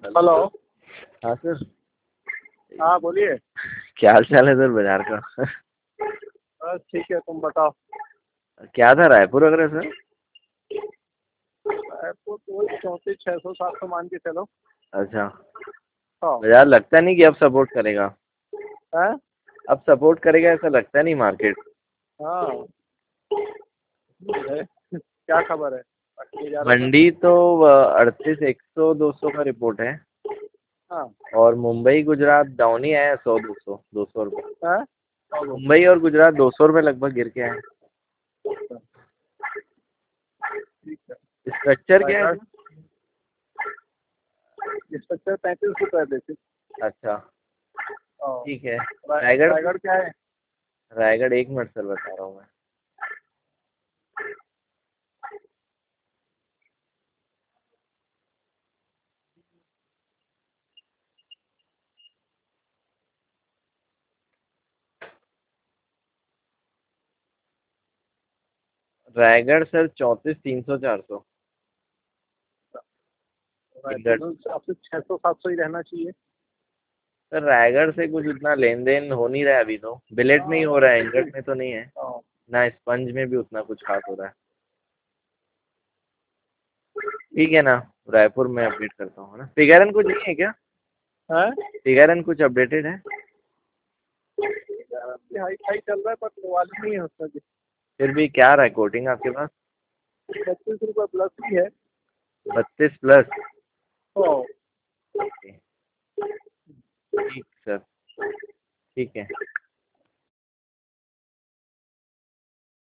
Hello. हाँ sir. हाँ बोलिए। क्या हाल चाल है सर बाजार का? बस ठीक है, तुम बताओ। क्या था रायपुर वगैरह सर? रायपुर तो वही 3400-600-700 मान के चलो। अच्छा। हाँ। बाजार लगता नहीं कि अब सपोर्ट करेगा। हैं? अब सपोर्ट करेगा ऐसा लगता नहीं मार्केट। हाँ है। क्या खबर है? बाकी बाजार में? मंडी तो 38 100 200 का रिपोर्ट है। हाँ। और मुंबई गुजरात डाउन ही आया 100 200 200 रुपये। हैं? मुंबई और गुजरात 200 रुपये लगभग गिर के आए। ठीक है। स्ट्रक्चर क्या है रायगढ़ सर? स्ट्रक्चर 35 रुपये बेसिक। अच्छा हाँ। ठीक है। रायगढ़ रायगढ़ क्या है? रायगढ़ 1 मिनट सर बता रहा हूँ मैं। रायगढ़ सर 34 300 400। रायपुर में आपसे 600-700 ही रहना चाहिए। सर रायगढ़ से कुछ उतना लेन देन हो नहीं रहा है अभी तो। बिलेट में ही हो रहा है, हाँ। इंगट में तो नहीं है। हाँ। ना स्पंज में भी उतना कुछ खास हो रहा है। ठीक है ना। रायपुर में अपडेट करता हूँ ना। फिगरन कुछ नहीं है क्या? हैं? फिगरन कुछ अपडेटेड है? हाई फाई चल रहा है पर वाली नहीं है उसका। फिर भी क्या रहा है कोटिंग आपके पास? 35 रुपये प्लस ही है। 32 प्लस। हाँ। ठीक सर। ठीक है।